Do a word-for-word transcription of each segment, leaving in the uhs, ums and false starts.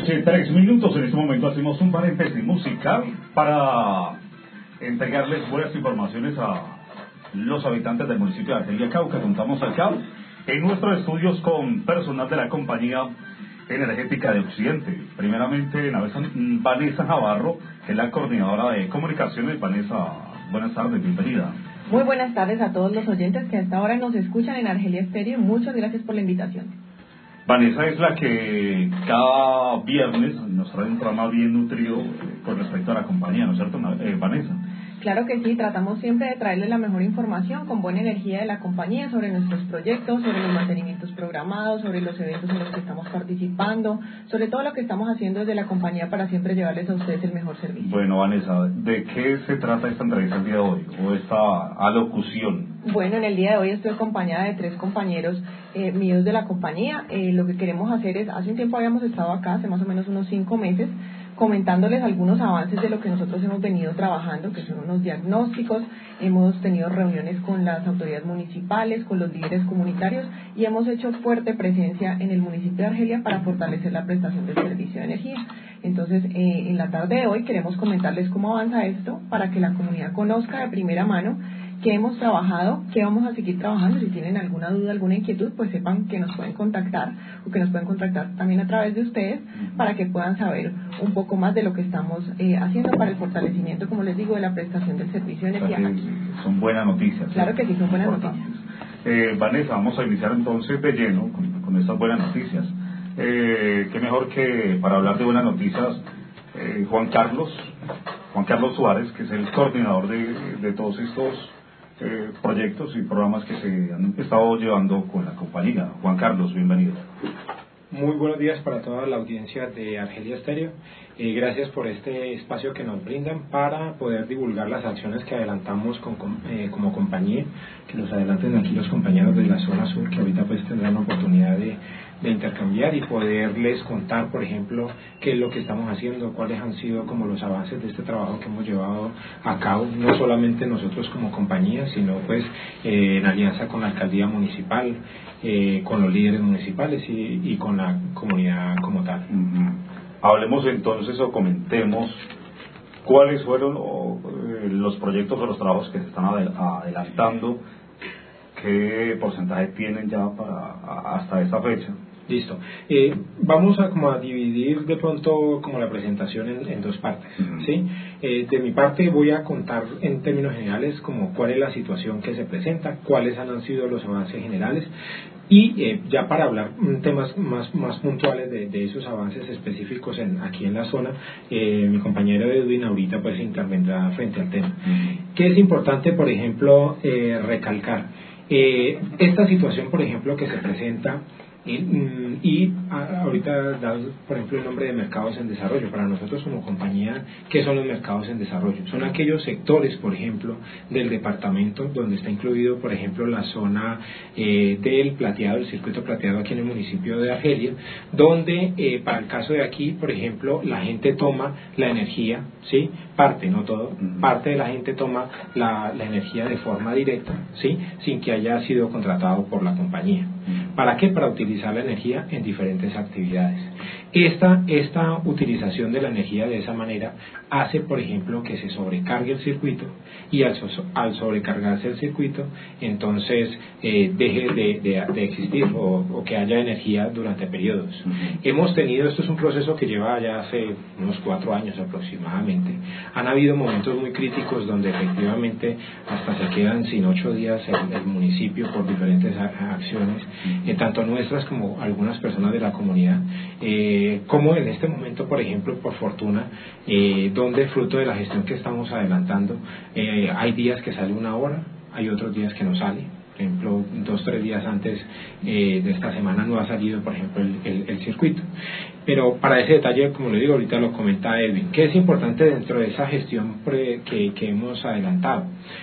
noche, tres minutos. En este momento hacemos un paréntesis musical para entregarles buenas informaciones a los habitantes del municipio de Argelia, Cauca. Contamos acá en nuestros estudios con personal de la Compañía Energética de Occidente. Primeramente, Vanessa Navarro, que es la coordinadora de comunicaciones. Vanessa, buenas tardes, bienvenida. Muy buenas tardes a todos los oyentes que a esta hora nos escuchan en Argelia Estéreo. Muchas gracias por la invitación. Vanessa es la que cada viernes nos trae un programa bien nutrido eh, con respecto a la compañía, ¿no es cierto, eh, Vanessa? Claro que sí, tratamos siempre de traerles la mejor información con buena energía de la compañía sobre nuestros proyectos, sobre los mantenimientos programados, sobre los eventos en los que estamos participando, sobre todo lo que estamos haciendo desde la compañía para siempre llevarles a ustedes el mejor servicio. Bueno, Vanessa, ¿de qué se trata esta entrevista el día de hoy o esta alocución? Bueno, en el día de hoy estoy acompañada de tres compañeros eh, míos de la compañía. Eh, lo que queremos hacer es, hace un tiempo habíamos estado acá, hace más o menos unos cinco meses, comentándoles algunos avances de lo que nosotros hemos venido trabajando, que son unos diagnósticos. Hemos tenido reuniones con las autoridades municipales, con los líderes comunitarios y hemos hecho fuerte presencia en el municipio de Argelia para fortalecer la prestación del servicio de energía. Entonces, eh, en la tarde de hoy queremos comentarles cómo avanza esto para que la comunidad conozca de primera mano qué hemos trabajado, qué vamos a seguir trabajando. Si tienen alguna duda, alguna inquietud, pues sepan que nos pueden contactar o que nos pueden contactar también a través de ustedes para que puedan saber un poco más de lo que estamos eh, haciendo para el fortalecimiento, como les digo, de la prestación del servicio de energía. O sea, son buenas noticias. Claro que sí, son buenas importantes. noticias. Eh, Vanessa, vamos a iniciar entonces de lleno con, con estas buenas noticias. Eh, qué mejor que para hablar de buenas noticias, eh, Juan Carlos, Juan Carlos Suárez, que es el coordinador de, de todos estos Eh, proyectos y programas que se han estado llevando con la compañía. Juan Carlos, bienvenido. Muy buenos días para toda la audiencia de Argelia Estéreo. Eh, gracias por este espacio que nos brindan para poder divulgar las acciones que adelantamos con, con, eh, como compañía, que nos adelanten aquí los compañeros de la zona sur, que ahorita pues tendrán la oportunidad de, de intercambiar y poderles contar, por ejemplo, qué es lo que estamos haciendo, cuáles han sido como los avances de este trabajo que hemos llevado a cabo, no solamente nosotros como compañía, sino pues eh, en alianza con la alcaldía municipal, eh, con los líderes municipales y, y con la comunidad como tal. Uh-huh. Hablemos entonces o comentemos cuáles fueron o, eh, los proyectos o los trabajos que se están adel- adelantando, qué porcentaje tienen ya para a, hasta esta fecha. Listo. Eh, vamos a como a dividir de pronto como la presentación en, en dos partes, uh-huh. ¿sí? Eh, de mi parte voy a contar en términos generales como cuál es la situación que se presenta, cuáles han sido los avances generales y eh, ya para hablar temas más, más puntuales de, de esos avances específicos en, aquí en la zona, eh, mi compañero Edwin ahorita pues intervendrá frente al tema. Uh-huh. ¿Qué es importante, por ejemplo, eh, recalcar? Eh, esta situación, por ejemplo, que se presenta Y, y ahorita dado por ejemplo el nombre de mercados en desarrollo. Para nosotros como compañía, ¿qué son los mercados en desarrollo? Son aquellos sectores, por ejemplo, del departamento donde está incluido, por ejemplo, la zona eh, del plateado, el circuito plateado aquí en el municipio de Argelia, donde eh, para el caso de aquí, por ejemplo, la gente toma la energía, ¿sí? Parte, no todo, parte de la gente toma la, la energía de forma directa, ¿sí? Sin que haya sido contratado por la compañía. ¿Para qué? Para utilizar la energía en diferentes actividades. Esta, esta utilización de la energía de esa manera hace, por ejemplo, que se sobrecargue el circuito y al, so, al sobrecargarse el circuito, entonces eh, deje de, de, de existir o, o que haya energía durante periodos. Uh-huh. Hemos tenido, esto es un proceso que lleva ya hace unos cuatro años aproximadamente. Han habido momentos muy críticos donde efectivamente hasta se quedan sin ocho días el, el municipio por diferentes a, acciones, eh, tanto nuestras como algunas personas de la comunidad, eh, como en este momento, por ejemplo, por fortuna, eh, donde fruto de la gestión que estamos adelantando, eh, hay días que sale una hora, hay otros días que no sale. Por ejemplo, dos o tres días antes eh, de esta semana no ha salido, por ejemplo, el, el, el circuito. Pero para ese detalle, como le digo, ahorita lo comenta Edwin, ¿qué es importante dentro de esa gestión pre, que, que hemos adelantado?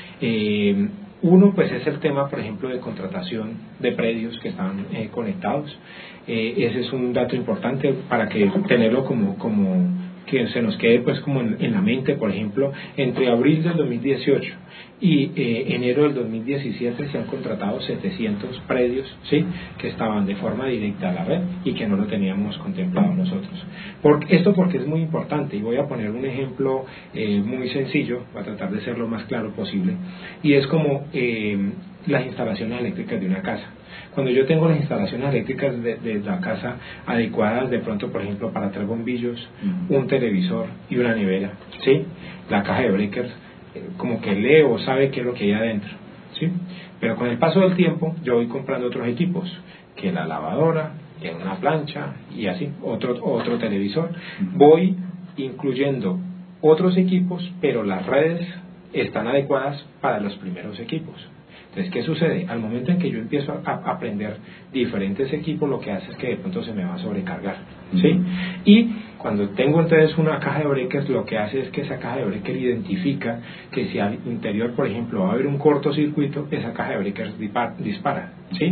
Eh, uno, pues es el tema, por ejemplo, de contratación de predios que están eh, conectados. Eh, ese es un dato importante para que tenerlo como... como que se nos quede pues como en, en la mente. Por ejemplo, entre abril del dos mil dieciocho y eh, enero del dos mil diecisiete se han contratado setecientos predios, ¿sí?, que estaban de forma directa a la red y que no lo teníamos contemplado nosotros. Porque, esto porque es muy importante, y voy a poner un ejemplo eh, muy sencillo, voy a tratar de ser lo más claro posible, y es como eh, las instalaciones eléctricas de una casa. Cuando yo tengo las instalaciones eléctricas de, de la casa adecuadas, de pronto, por ejemplo, para tres bombillos, un televisor y una nevera, ¿sí? La caja de breakers, eh, como que lee o sabe qué es lo que hay adentro, ¿sí? Pero con el paso del tiempo, yo voy comprando otros equipos, que la lavadora, que una plancha y así, otro, otro televisor. Voy incluyendo otros equipos, pero las redes están adecuadas para los primeros equipos. Entonces, ¿qué sucede? Al momento en que yo empiezo a, a aprender diferentes equipos, lo que hace es que de pronto se me va a sobrecargar, ¿sí? Y cuando tengo entonces una caja de breakers, lo que hace es que esa caja de breakers identifica que si al interior, por ejemplo, va a haber un cortocircuito, esa caja de breakers dispara, ¿sí?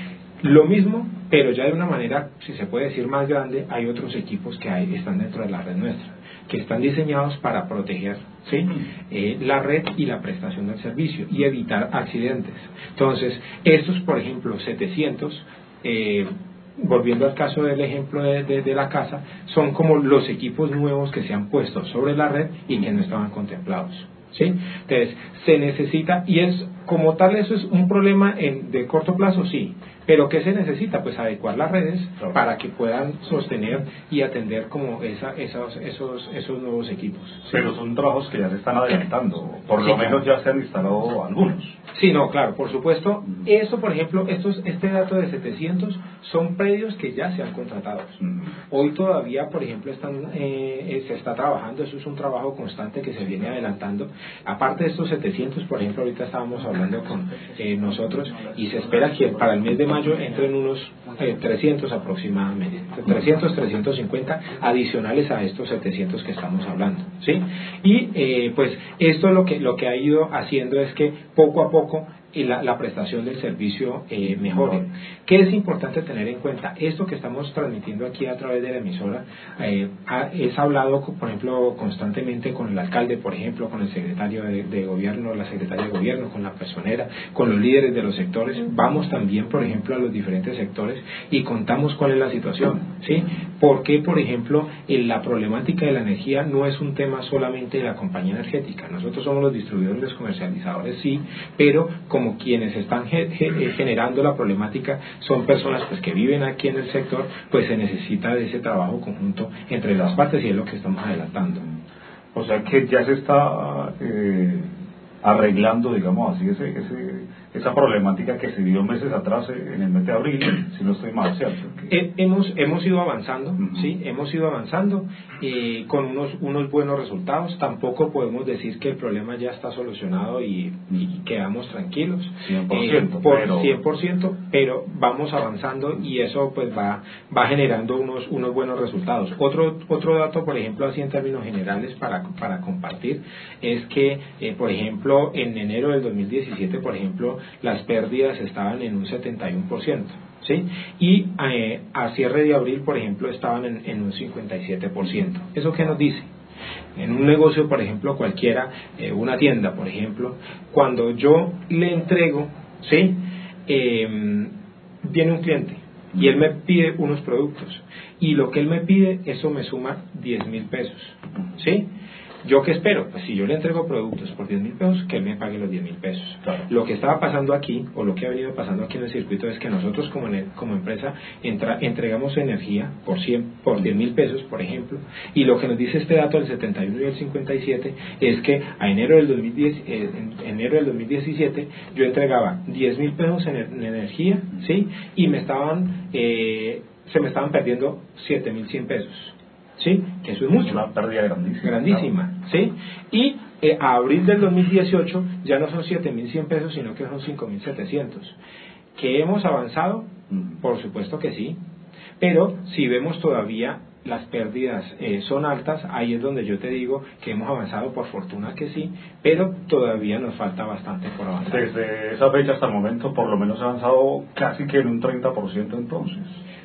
Lo mismo, pero ya de una manera, si se puede decir, más grande, hay otros equipos que hay, están dentro de la red nuestra, que están diseñados para proteger, ¿sí? eh, la red y la prestación del servicio y evitar accidentes. Entonces, estos, por ejemplo, setecientos, eh, volviendo al caso del ejemplo de, de, de la casa, son como los equipos nuevos que se han puesto sobre la red y que no estaban contemplados, ¿sí? Entonces, se necesita, y es como tal, eso es un problema en, de corto plazo, sí, pero ¿qué se necesita? Pues adecuar las redes para que puedan sostener y atender como esa, esos, esos, esos nuevos equipos, ¿sí? Pero son trabajos que ya se están adelantando, por sí, lo menos claro. ya se han instalado algunos. Sí, no, claro, por supuesto. Eso, por ejemplo, estos, este dato de setecientos son predios que ya se han contratado. Mm. Hoy todavía, por ejemplo, están, eh, se está trabajando, eso es un trabajo constante que se viene adelantando. Aparte de estos setecientos, por ejemplo, ahorita estábamos hablando con eh, nosotros y se espera que para el mes de mayo entren unos eh, trescientos aproximadamente, trescientos, trescientos cincuenta adicionales a estos setecientos que estamos hablando, ¿sí? Y eh, pues esto lo que, lo que ha ido haciendo es que poco a poco y la, la prestación del servicio eh, mejore. ¿Qué es importante tener en cuenta? Esto que estamos transmitiendo aquí a través de la emisora, eh, ha, es hablado, por ejemplo, constantemente con el alcalde, por ejemplo, con el secretario de, de gobierno, la secretaria de gobierno, con la personera, con los líderes de los sectores. Vamos también, por ejemplo, a los diferentes sectores y contamos cuál es la situación, ¿sí? Porque, por ejemplo, en la problemática de la energía no es un tema solamente de la compañía energética. Nosotros somos los distribuidores, los comercializadores, sí, pero como como quienes están ge ge generando la problemática son personas pues que viven aquí en el sector, pues se necesita de ese trabajo conjunto entre las partes y es lo que estamos adelantando. O sea que ya se está eh, arreglando, digamos así, ese, ese, esa problemática que se dio meses atrás en el mes de abril, si no estoy mal, ¿cierto? Eh, hemos, hemos ido avanzando, uh-huh. sí, hemos ido avanzando eh, con unos, unos buenos resultados. Tampoco podemos decir que el problema ya está solucionado y, y quedamos tranquilos, cien por ciento, eh, por pero... cien por ciento, pero vamos avanzando y eso pues va, va generando unos, unos buenos resultados. Otro, otro dato, por ejemplo, así en términos generales para, para compartir, es que, eh, por ejemplo, en enero del dos mil diecisiete, por ejemplo, las pérdidas estaban en un setenta y uno por ciento, ¿sí? Y eh, a cierre de abril, por ejemplo, estaban en, en un cincuenta y siete por ciento. ¿Eso qué nos dice? En un negocio, por ejemplo, cualquiera, eh, una tienda, por ejemplo, cuando yo le entrego, ¿sí? Eh, viene un cliente y él me pide unos productos y lo que él me pide, eso me suma diez mil pesos, ¿sí? ¿Yo qué espero? Pues si yo le entrego productos por diez mil pesos, que él me pague los diez mil pesos. Claro. Lo que estaba pasando aquí, o lo que ha venido pasando aquí en el circuito, es que nosotros como, como empresa entra, entregamos energía por cien, por diez mil pesos, por ejemplo, y lo que nos dice este dato del setenta y uno y el cincuenta y siete es que a enero del, dos mil diez, eh, en enero del dos mil diecisiete yo entregaba diez mil pesos en, en energía, ¿sí? Y me estaban, eh, se me estaban perdiendo siete mil cien pesos. ¿Sí? Que eso es mucho. Una pérdida grandísima. Grandísima, claro. ¿Sí? Y eh, a abril del dos mil dieciocho ya no son siete mil cien pesos, sino que son cinco mil setecientos. ¿Que hemos avanzado? Mm. Por supuesto que sí. Pero si vemos todavía las pérdidas eh, son altas, ahí es donde yo te digo que hemos avanzado, por fortuna que sí, pero todavía nos falta bastante por avanzar. Desde esa fecha hasta el momento, por lo menos ha avanzado casi que en un treinta por ciento entonces.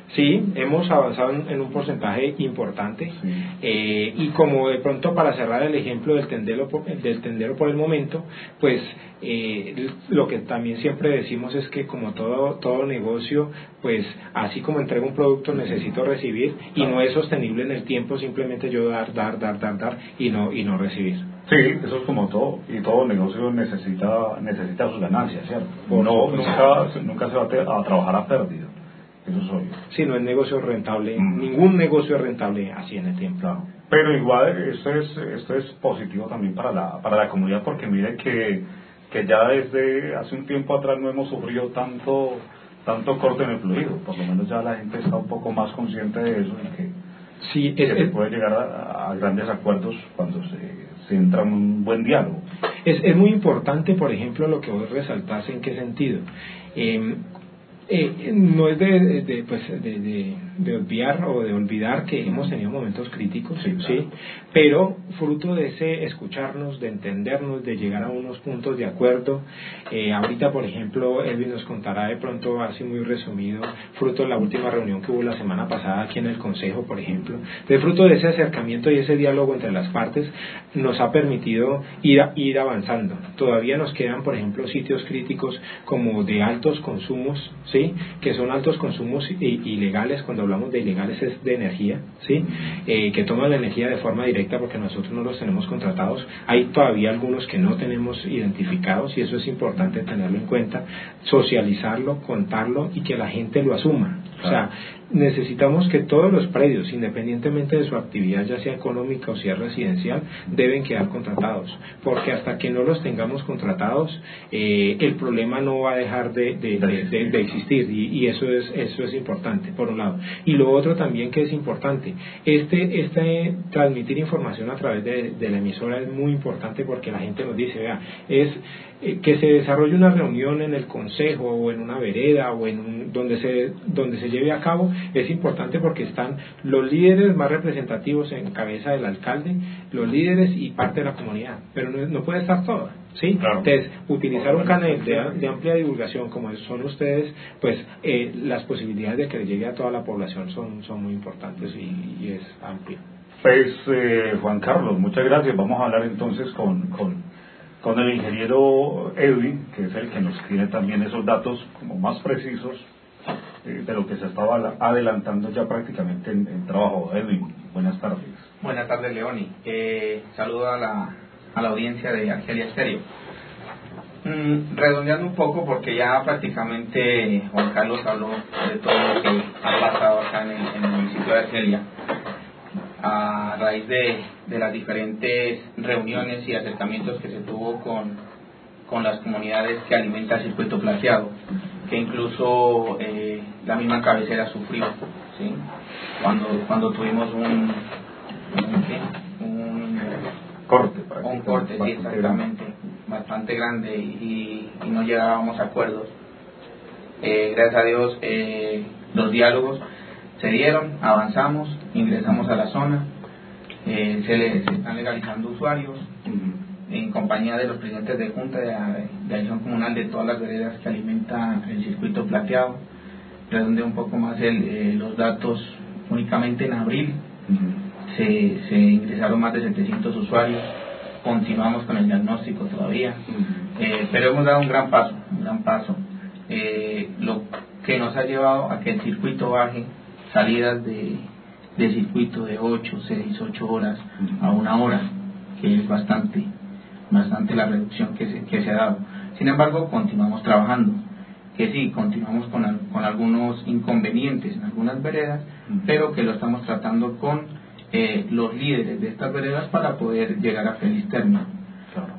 Sí, hemos avanzado en, en un porcentaje importante, Sí. eh, y como de pronto para cerrar el ejemplo del tendero por, del tendero por el momento, pues eh, lo que también siempre decimos es que como todo todo negocio, pues así como entrego un producto necesito recibir, y no es sostenible en el tiempo simplemente yo dar, dar, dar, dar, dar y no y no recibir. Sí, eso es como todo, y todo negocio necesita necesita sus ganancias, ¿cierto? Por No, supuesto. nunca, nunca se va a, te- a trabajar a pérdida, eso es obvio. Si no es negocio rentable, Mm. ningún negocio es rentable así en el tiempo. Claro. Pero igual esto es esto es positivo también para la para la comunidad, porque mire que, que ya desde hace un tiempo atrás no hemos sufrido tanto tanto corte en el fluido, por lo menos ya la gente está un poco más consciente de eso y que, Sí, que es, se es, puede llegar a, a grandes acuerdos cuando se, se entra en un buen diálogo. es, es muy importante, por ejemplo, lo que vos resaltás. ¿En qué sentido? Eh, eh, no es de, de, de, pues, de, de, de obviar o de olvidar que hemos tenido momentos críticos, Sí, ¿sí? claro. Pero fruto de ese escucharnos, de entendernos, de llegar a unos puntos de acuerdo. Eh, ahorita, por ejemplo, Edwin nos contará de pronto, así muy resumido, fruto de la última reunión que hubo la semana pasada aquí en el Consejo, por ejemplo, de fruto de ese acercamiento y ese diálogo entre las partes, nos ha permitido ir, a, ir avanzando. Todavía nos quedan, por ejemplo, sitios críticos como de altos consumos, ¿sí? Que son altos consumos ilegales. Cuando hablamos de ilegales es de energía, ¿sí? Eh, que toman la energía de forma directa porque nosotros no los tenemos contratados. Hay todavía algunos que no tenemos identificados, y eso es importante tenerlo en cuenta, socializarlo, contarlo y que la gente lo asuma. O sea, necesitamos que todos los predios, independientemente de su actividad, ya sea económica o sea residencial, deben quedar contratados, porque hasta que no los tengamos contratados, eh, el problema no va a dejar de, de, de, de, de existir, y, y eso es eso es importante, por un lado. Y lo otro también que es importante, este este transmitir información a través de, de la emisora es muy importante, porque la gente nos dice, vea, es eh, que se desarrolle una reunión en el consejo o en una vereda o en un, donde se donde se lleve a cabo, es importante porque están los líderes más representativos en cabeza del alcalde, los líderes y parte de la comunidad, pero no, no puede estar toda, ¿sí? Claro. Entonces, utilizar un canal de, de amplia divulgación como son ustedes, pues eh, las posibilidades de que le llegue a toda la población son, son muy importantes, y, y es amplio. Pues eh, Juan Carlos, muchas gracias. Vamos a hablar entonces con, con, con el ingeniero Edwin, que es el que nos tiene también esos datos como más precisos eh, de lo que se estaba adelantando ya prácticamente en el trabajo. Edwin, buenas tardes. Buenas tardes, Leoni. Eh, saludo a la, a la audiencia de Argelia Estéreo. Mm, redondeando un poco, porque ya prácticamente Juan Carlos habló de todo lo que ha pasado acá en el, en el municipio de Argelia, a raíz de, de las diferentes reuniones y acercamientos que se tuvo con, con las comunidades que alimenta el circuito plateado, que incluso eh, la misma cabecera sufrió, ¿sí? Cuando, cuando tuvimos un, un, ¿qué? un Corte. un corte, sí, exactamente, bastante grande, y, y no llegábamos a acuerdos. Eh, gracias a Dios eh, los diálogos se dieron, avanzamos, ingresamos a la zona, eh, se, le, se están legalizando usuarios, uh-huh. en compañía de los presidentes de junta de, de acción comunal de todas las veredas que alimentan el circuito plateado. Redondeo un poco más el, eh, los datos. Únicamente en abril uh-huh. se, se ingresaron más de setecientos usuarios. Continuamos con el diagnóstico todavía, uh-huh. eh, pero hemos dado un gran paso, un gran paso, eh, lo que nos ha llevado a que el circuito baje salidas de, de circuito de ocho, seis, ocho horas uh-huh. a una hora, que es bastante, bastante la reducción que se, que se ha dado. Sin embargo, continuamos trabajando, que sí, continuamos con, con algunos inconvenientes en algunas veredas, uh-huh. pero que lo estamos tratando con eh, los líderes de estas veredas para poder llegar a feliz término. Claro.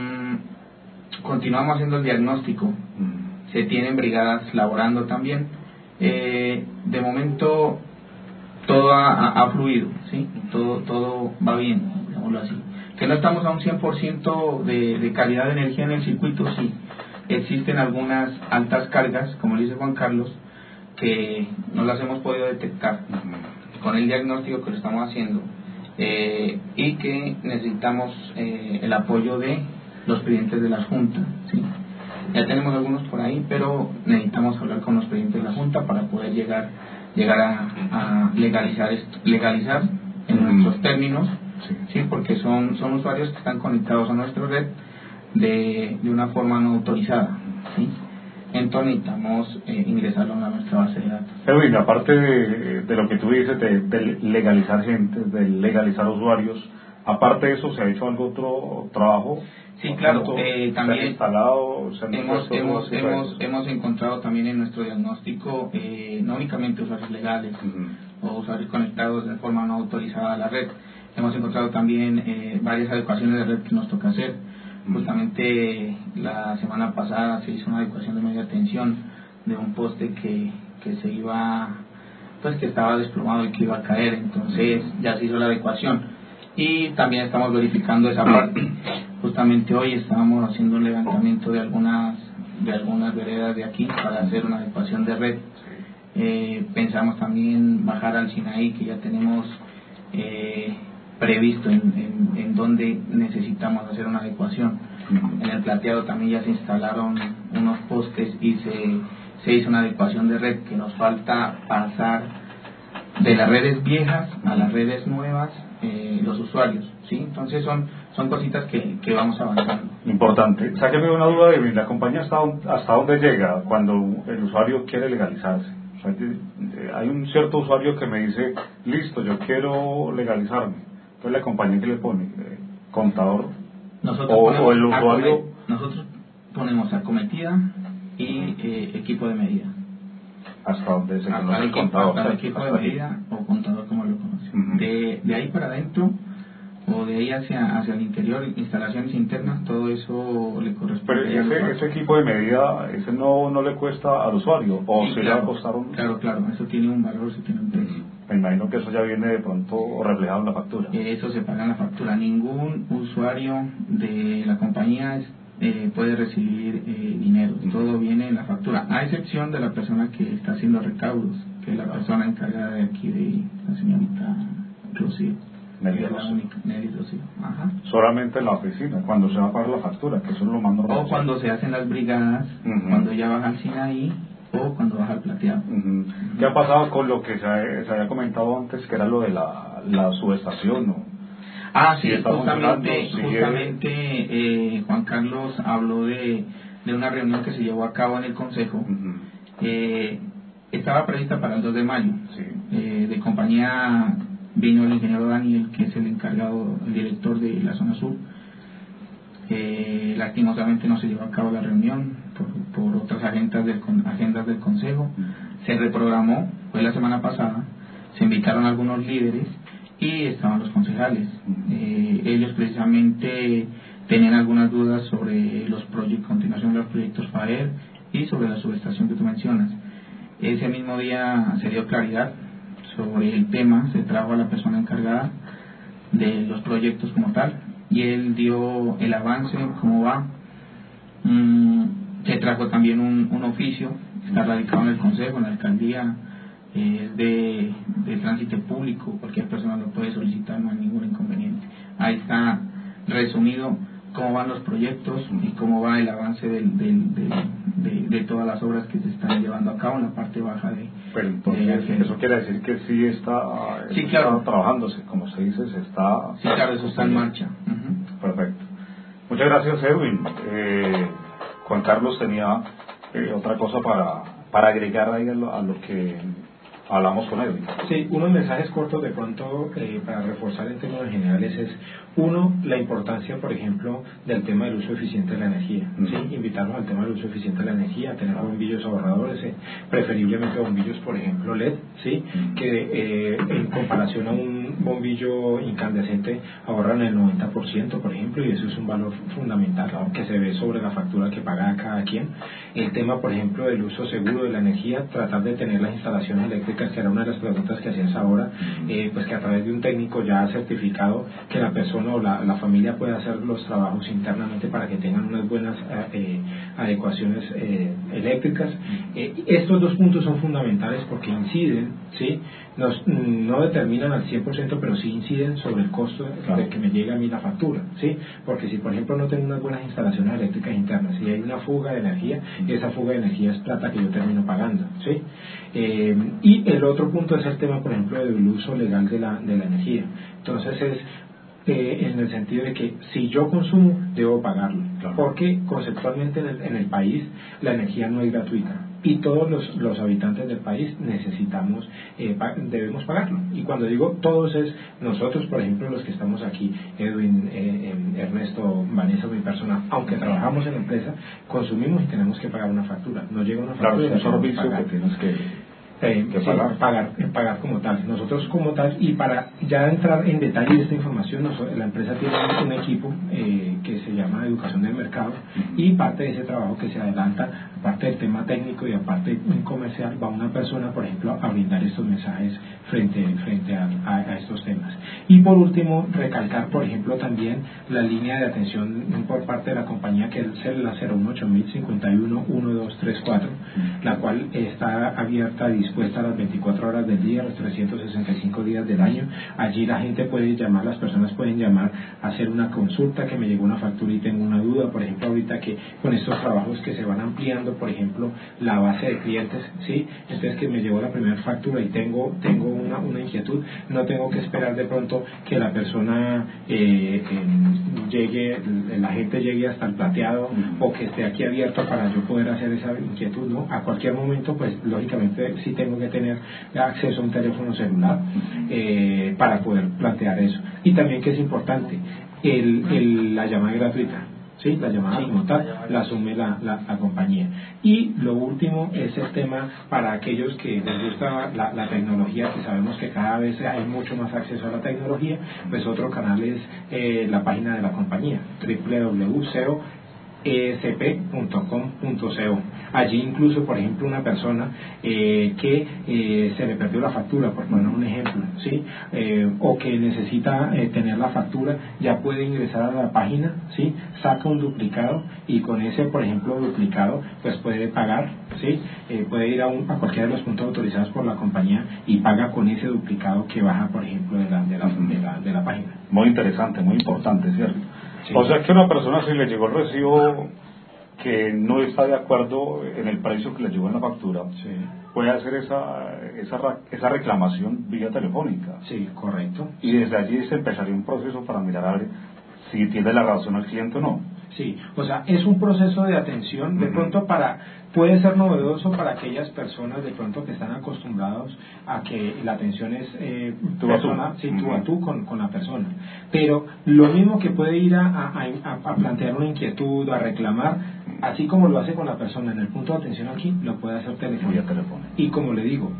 Mm, continuamos haciendo el diagnóstico, uh-huh. se tienen brigadas laborando también. Eh, de momento todo ha, ha fluido, ¿sí? todo, todo va bien, digámoslo así. Que no estamos a un cien por ciento de, de calidad de energía en el circuito, sí. Existen algunas altas cargas, como dice Juan Carlos, que no las hemos podido detectar con el diagnóstico que lo estamos haciendo, eh, y que necesitamos eh, el apoyo de los presidentes de las juntas, ¿sí? Ya tenemos algunos por ahí, pero necesitamos hablar con los presidentes de la junta para poder llegar llegar a, a legalizar esto, legalizar en mm. nuestros términos, sí. sí, porque son son usuarios que están conectados a nuestra red de, de una forma no autorizada, ¿sí? Entonces necesitamos eh, ingresarlo a nuestra base de datos. Edwin, aparte de, de lo que tú dices de, de legalizar gente, de legalizar usuarios, aparte de eso, ¿se ha hecho algún otro trabajo? Sí, claro, eh, también ¿se han instalado, se han hemos, hemos, hemos, hemos, hemos encontrado también en nuestro diagnóstico eh, no únicamente usuarios legales uh-huh. o usuarios conectados de forma no autorizada a la red, hemos encontrado también eh, varias adecuaciones de red que nos toca hacer. Uh-huh. Justamente la semana pasada se hizo una adecuación de media tensión de un poste que, que se iba, pues que estaba desplomado y que iba a caer, entonces ya se hizo la adecuación. Y también estamos verificando esa parte. Justamente hoy estábamos haciendo un levantamiento de algunas de algunas veredas de aquí para hacer una adecuación de red. Eh, pensamos también bajar al Sinaí, que ya tenemos eh, previsto en, en, en donde necesitamos hacer una adecuación. En el Plateado también ya se instalaron unos postes y se, se hizo una adecuación de red, que nos falta pasar de las redes viejas a las redes nuevas, eh, los usuarios, ¿sí? Entonces son son cositas que, que vamos avanzando. Importante. Sáqueme una duda de la compañía, hasta, hasta dónde llega cuando el usuario quiere legalizarse. O sea, hay un cierto usuario que me dice, listo, yo quiero legalizarme. Entonces la compañía que le pone, eh, contador nosotros o, ponemos o el usuario. Acome, nosotros ponemos acometida y eh, equipo de medida. Hasta donde se conoce el equipo, contador. Hasta el equipo de medida o contador, como lo conoce. Uh-huh. De, de ahí para adentro o de ahí hacia hacia el interior, instalaciones internas, todo eso le corresponde. Pero ese, ese equipo de medida, ese no no le cuesta al usuario, o sí, si claro, le va a costar un... Claro, claro, eso tiene un valor, eso tiene un precio. Me imagino que eso ya viene de pronto reflejado en la factura. Eso se paga en la factura. Ningún usuario de la compañía es, eh, puede recibir eh, dinero, uh-huh. Todo viene en la factura, a excepción de la persona que está haciendo recaudos, que es la persona encargada de aquí, de la señorita Rocío. Nelly Rocío. Ajá. Solamente en la oficina, cuando se va a pagar la factura, que eso es lo más normal. O cuando se hacen las brigadas, uh-huh. Cuando ella baja al Sinaí o cuando baja al Plateado. Uh-huh. Uh-huh. ¿Qué ha pasado con lo que se, se había comentado antes, que era lo de la, la subestación? ¿No? Ah, sí, sí justamente, justamente eh, Juan Carlos habló de, de una reunión que se llevó a cabo en el Consejo. Uh-huh. eh, estaba prevista para el dos de mayo. Sí. Eh, de compañía vino el ingeniero Daniel, que es el encargado, el director de la zona sur. Eh, lastimosamente no se llevó a cabo la reunión por, por otras agendas del, agendas del Consejo. Se reprogramó, fue la semana pasada. Se invitaron algunos líderes y estaban los concejales. Eh, ellos precisamente tenían algunas dudas sobre los proyectos, continuación de los proyectos FAER y sobre la subestación que tú mencionas. Ese mismo día se dio claridad sobre el tema, se trajo a la persona encargada de los proyectos como tal y él dio el avance, cómo va. Mm, se trajo también un, un oficio, está radicado en el Consejo, en la alcaldía, es eh, de, de tránsito público, cualquier persona lo puede solicitar, no hay ningún inconveniente. Ahí está resumido cómo van los proyectos y cómo va el avance del, del, del, de, de todas las obras que se están llevando a cabo en la parte baja de... Pero entonces, de, eso quiere decir que sí está, sí, claro. está trabajándose, como se dice, se está... Sí, claro, eso está en marcha. Uh-huh. Perfecto. Muchas gracias, Edwin. Eh, Juan Carlos tenía eh, otra cosa para, para agregar ahí a lo, a lo que hablamos con Edwin. Sí, unos mensajes cortos de pronto eh, para reforzar en términos generales es, uno, la importancia, por ejemplo, del tema del uso eficiente de la energía. Uh-huh. ¿Sí? Invitarnos al tema del uso eficiente de la energía, a tener bombillos ahorradores, eh, preferiblemente bombillos, por ejemplo, L E D, ¿sí? Uh-huh. Que eh, en comparación a un bombillo incandescente ahorran el noventa por ciento, por ejemplo, y eso es un valor fundamental, ¿no? Que se ve sobre la factura que paga cada quien. El tema, por ejemplo, del uso seguro de la energía, tratar de tener las instalaciones eléctricas, que era una de las preguntas que hacías ahora, eh, pues que a través de un técnico ya certificado, que la persona o la, la familia pueda hacer los trabajos internamente para que tengan unas buenas eh, adecuaciones eh, eléctricas. Eh, estos dos puntos son fundamentales porque inciden ¿sí? Nos, no determinan al cien por ciento, pero sí inciden sobre el costo claro. de que me llegue a mí la factura, ¿sí? Porque si, por ejemplo, no tengo unas buenas instalaciones eléctricas internas, si hay una fuga de energía, esa fuga de energía es plata que yo termino pagando, ¿sí? Eh, y el otro punto es el tema, por ejemplo, del uso legal de la, de la energía. Entonces es Eh, en el sentido de que si yo consumo, debo pagarlo, claro. porque conceptualmente en el, en el país la energía no es gratuita y todos los, los habitantes del país necesitamos, eh, pa debemos pagarlo. Y cuando digo todos es nosotros, por ejemplo, los que estamos aquí, Edwin, eh, Ernesto, Vanessa, mi persona, aunque trabajamos en la empresa, consumimos y tenemos que pagar una factura. No llega una factura, claro, es un servicio que tienes que... Eh, que pagar. Sí, pagar, pagar como tal, nosotros como tal. Y para ya entrar en detalle de esta información, nosotros, la empresa tiene un equipo eh, que se llama Educación del Mercado, uh-huh. y parte de ese trabajo que se adelanta, aparte del tema técnico y aparte comercial, va una persona, por ejemplo, a brindar estos mensajes frente, frente a, a, a estos temas. Y por último, recalcar, por ejemplo, también la línea de atención por parte de la compañía, que es la cero uno ocho mil cincuenta y uno uno dos tres cuatro, uh-huh. la cual está abierta y dispuesta a las veinticuatro horas del día, los trescientos sesenta y cinco días del año. Allí la gente puede llamar, las personas pueden llamar a hacer una consulta, que me llegó una factura y tengo una duda, por ejemplo, ahorita que con estos trabajos que se van ampliando, por ejemplo, la base de clientes, ¿sí? Entonces que me llegó la primera factura y tengo tengo una, una inquietud, no tengo que esperar de pronto que la persona eh, eh, llegue, la gente llegue hasta el plateado, uh-huh. o que esté aquí abierto para yo poder hacer esa inquietud, ¿no? A cualquier momento, pues lógicamente sí tengo que tener acceso a un teléfono celular eh, para poder plantear eso. Y también, que es importante, el, el, la llamada gratuita, ¿sí? La llamada sí, como tal la asume la, la, la compañía. Y lo último es el tema para aquellos que les gusta la, la tecnología, que sabemos que cada vez hay mucho más acceso a la tecnología, pues otro canal es eh, la página de la compañía, doble u doble u doble u punto c e o e s p punto com punto co. Allí incluso, por ejemplo, una persona eh, que eh, se le perdió la factura, por poner un ejemplo, ¿sí? Eh, o que necesita eh, tener la factura, ya puede ingresar a la página, ¿sí? Saca un duplicado y con ese, por ejemplo, duplicado, pues puede pagar, ¿sí? Eh, puede ir a, un, a cualquiera de los puntos autorizados por la compañía y paga con ese duplicado que baja, por ejemplo, de la, de la, de la, de la página. Muy interesante, muy importante, ¿cierto? Sí. O sea que una persona, si le llegó el recibo que no está de acuerdo en el precio que le llegó en la factura, sí. puede hacer esa, esa esa reclamación vía telefónica. Sí, correcto. Y desde allí se empezaría un proceso para mirar a ver si tiene la razón el cliente o no. Sí, o sea, es un proceso de atención, de pronto para, puede ser novedoso para aquellas personas de pronto que están acostumbrados a que la atención es eh, tú persona, a tú, sí, uh-huh. tú a tú con, con la persona, pero lo mismo que puede ir a, a, a, a plantear una inquietud, a reclamar, así como lo hace con la persona en el punto de atención aquí, lo puede hacer telefónico. Y como le digo,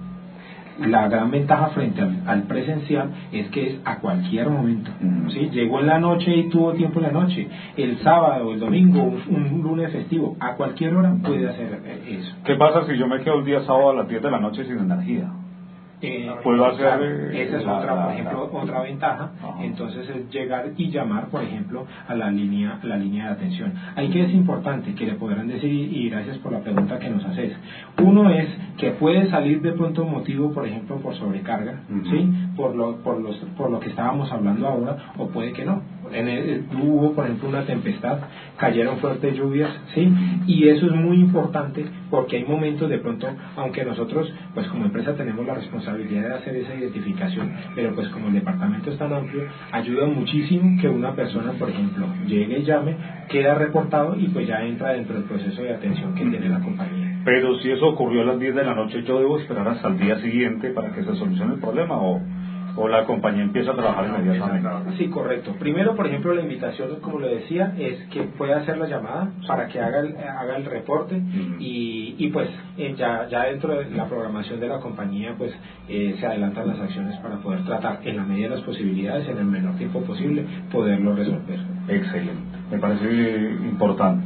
la gran ventaja frente al, al presencial es que es a cualquier momento, mm. ¿sí? Llegó en la noche y tuvo tiempo en la noche, el sábado, el domingo, un, un lunes festivo, a cualquier hora puede hacer eso. ¿Qué pasa si yo me quedo el día sábado a las diez de la noche sin energía? Eh, puedo hacer claro, eh, esa es la, otra, la, por ejemplo, la, otra ventaja. Ajá. Entonces es llegar y llamar, por ejemplo, a la línea la línea de atención. Ahí que es importante, que le podrán decir, y gracias por la pregunta que nos haces, uno es que puede salir de pronto un motivo, por ejemplo, por sobrecarga, uh-huh. ¿sí? por lo por los por lo que estábamos hablando ahora, o puede que no. En el, hubo, por ejemplo, una tempestad, cayeron fuertes lluvias, ¿sí? Y eso es muy importante, porque hay momentos de pronto, aunque nosotros, pues como empresa tenemos la responsabilidad de hacer esa identificación, pero pues como el departamento es tan amplio, ayuda muchísimo que una persona, por ejemplo, llegue y llame, queda reportado y pues ya entra dentro del proceso de atención que tiene la compañía. Pero si eso ocurrió a las diez de la noche, ¿yo debo esperar hasta el día siguiente para que se solucione el problema o...? ¿O la compañía empieza a trabajar inmediatamente? Sí, correcto. Primero, por ejemplo, la invitación, como le decía, es que pueda hacer la llamada para que haga el, haga el reporte uh-huh. y, y pues eh, ya, ya dentro de la programación de la compañía pues eh, se adelantan las acciones para poder tratar en la medida de las posibilidades, en el menor tiempo posible, poderlo resolver. Excelente, me parece importante.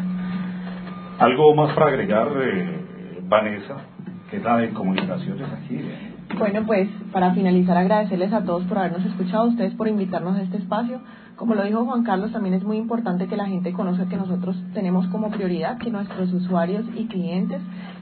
¿Algo más para agregar, eh, Vanessa, que es la de comunicaciones aquí? Bueno, pues para finalizar, agradecerles a todos por habernos escuchado, a ustedes por invitarnos a este espacio. Como lo dijo Juan Carlos, también es muy importante que la gente conozca que nosotros tenemos como prioridad que nuestros usuarios y clientes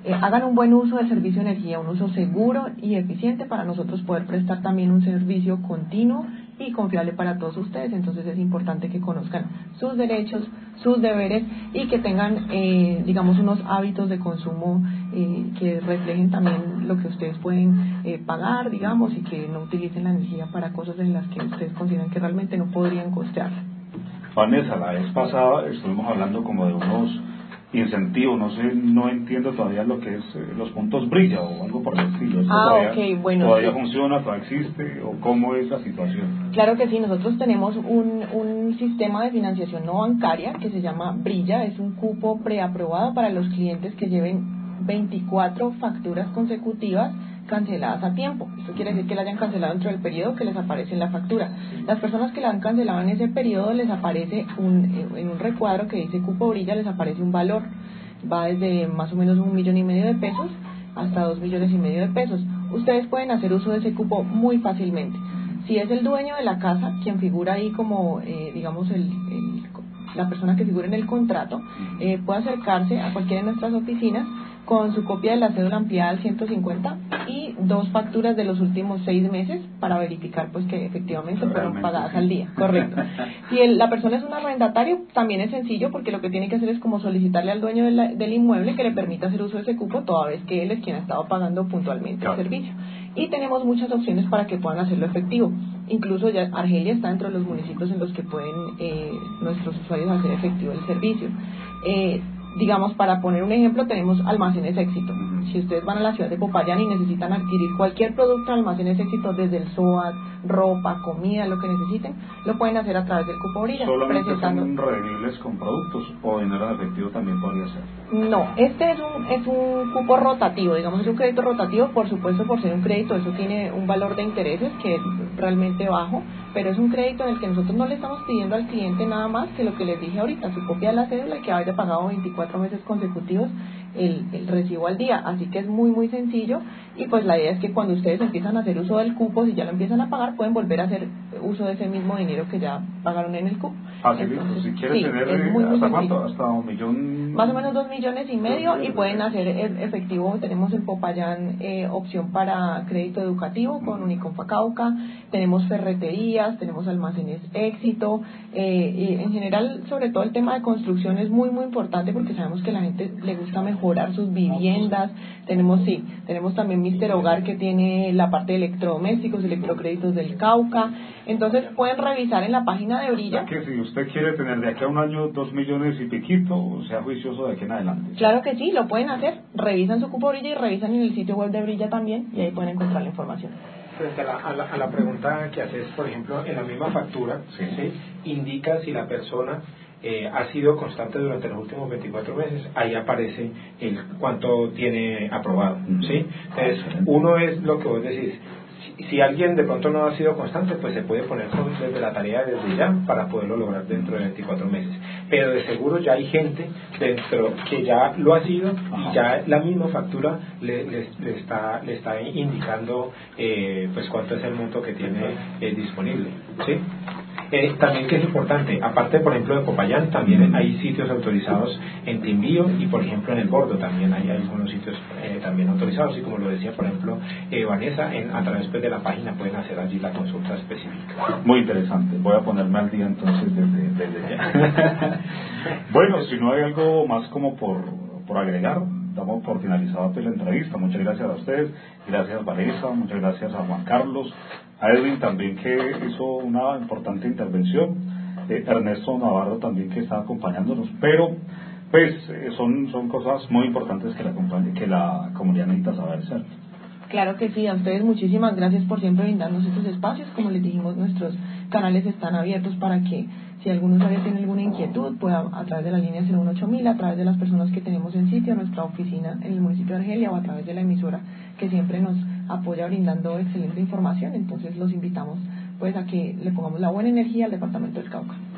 eh, hagan un buen uso del servicio de energía, un uso seguro y eficiente para nosotros poder prestar también un servicio continuo y confiable para todos ustedes. Entonces es importante que conozcan sus derechos, sus deberes y que tengan, eh, digamos, unos hábitos de consumo eh, que reflejen también lo que ustedes pueden eh, pagar, digamos, y que no utilicen la energía para cosas en las que ustedes consideran que realmente no podrían costear. Vanessa, la vez pasada estuvimos hablando como de unos incentivos, no sé, no entiendo todavía lo que es eh, los puntos brilla o algo por el estilo. ¿Esto Ah, todavía, ok, bueno. ¿Todavía Sí. funciona, todavía existe o cómo es la situación? Claro que sí, nosotros tenemos un, un sistema de financiación no bancaria que se llama Brilla, es un cupo preaprobado para los clientes que lleven veinticuatro facturas consecutivas canceladas a tiempo. Esto quiere decir que la hayan cancelado dentro del periodo que les aparece en la factura. Las personas que la han cancelado en ese periodo les aparece un, en un recuadro que dice cupo Brilla, les aparece un valor, va desde más o menos un millón y medio de pesos hasta dos millones y medio de pesos. Ustedes pueden hacer uso de ese cupo muy fácilmente. Si es el dueño de la casa quien figura ahí como, eh, digamos, el, el, la persona que figura en el contrato, eh, puede acercarse a cualquiera de nuestras oficinas con su copia de la cédula ampliada al ciento cincuenta y dos facturas de los últimos seis meses para verificar pues que efectivamente fueron Realmente pagadas sí. al día. Correcto. Si el, la persona es un arrendatario, también es sencillo porque lo que tiene que hacer es como solicitarle al dueño de la, del inmueble que le permita hacer uso de ese cupo toda vez que él es quien ha estado pagando puntualmente Claro. el servicio. Y tenemos muchas opciones para que puedan hacerlo efectivo. Incluso ya Argelia está dentro de los municipios en los que pueden eh, nuestros usuarios hacer efectivo el servicio. Eh, Digamos, para poner un ejemplo, tenemos Almacenes Éxito. Si ustedes van a la ciudad de Popayán y necesitan adquirir cualquier producto de Almacenes Éxito, desde el SOAT, ropa, comida, lo que necesiten, lo pueden hacer a través del cupo Brilla. ¿Solamente presentando... son redimibles con productos o dinero en efectivo también podría ser? No, este es un, es un cupo rotativo, digamos, es un crédito rotativo, por supuesto, por ser un crédito, eso tiene un valor de intereses que es realmente bajo, pero es un crédito en el que nosotros no le estamos pidiendo al cliente nada más que lo que les dije ahorita, su copia de la cédula y que haya pagado veinticuatro meses consecutivos el, el recibo al día, así que es muy muy sencillo y pues la idea es que cuando ustedes empiezan a hacer uso del cupo, si ya lo empiezan a pagar, pueden volver a hacer uso de ese mismo dinero que ya pagaron en el cupo. Facilito, si quieres sí, tener, es muy, muy ¿hasta sencillo. cuánto? ¿Hasta un millón? Más o menos dos millones y medio y pueden hacer efectivo. Tenemos en Popayán eh, opción para crédito educativo con Uniconfa Cauca, tenemos ferreterías, tenemos almacenes Éxito, eh, y en general sobre todo el tema de construcción es muy muy importante porque sabemos que a la gente le gusta mejorar sus viviendas. Tenemos sí, tenemos también Mister Hogar que tiene la parte de electrodomésticos, electrocréditos del Cauca, entonces pueden revisar en la página de Brilla. O sea que si usted quiere tener de aquí a un año dos millones y piquito, sea juicioso de aquí en adelante. Claro que sí, lo pueden hacer, revisan su cupo Brilla y revisan en el sitio web de Brilla también y ahí pueden encontrar la información. Frente a la, a, la, a la pregunta que haces, por ejemplo, en la misma factura, sí. ¿sí? indica si la persona eh, ha sido constante durante los últimos veinticuatro meses, ahí aparece el cuánto tiene aprobado. ¿sí? Entonces, uno es lo que vos decís. Si alguien de pronto no ha sido constante, pues se puede poner desde la tarea desde ya para poderlo lograr dentro de veinticuatro meses. Pero de seguro ya hay gente dentro que ya lo ha sido y ya la misma factura le, le, le está le está indicando eh, pues cuánto es el monto que tiene eh, disponible. ¿sí? Eh, también que es importante, aparte por ejemplo de Popayán, también hay sitios autorizados en Timbío y por ejemplo en El Bordo también hay algunos sitios eh, también autorizados y como lo decía por ejemplo eh, Vanessa, en, a través pues, de la página pueden hacer allí la consulta específica. Muy interesante, voy a ponerme al día entonces desde, desde ya. Bueno, si no hay algo más como por, por agregar, damos por finalizada pues, la entrevista. Muchas gracias a ustedes, gracias Vanessa, muchas gracias a Juan Carlos, a Edwin también que hizo una importante intervención, eh, Ernesto Navarro también que está acompañándonos, pero pues eh, son, son cosas muy importantes que la, que la comunidad necesita saber, ¿cierto? Claro que sí, a ustedes muchísimas gracias por siempre brindarnos estos espacios. Como les dijimos, nuestros canales están abiertos para que si algún usuario tiene alguna inquietud pueda a través de la línea cero uno ocho mil, a través de las personas que tenemos en sitio, nuestra oficina en el municipio de Argelia o a través de la emisora que siempre nos apoya brindando excelente información. Entonces los invitamos pues a que le pongamos la buena energía al departamento del Cauca.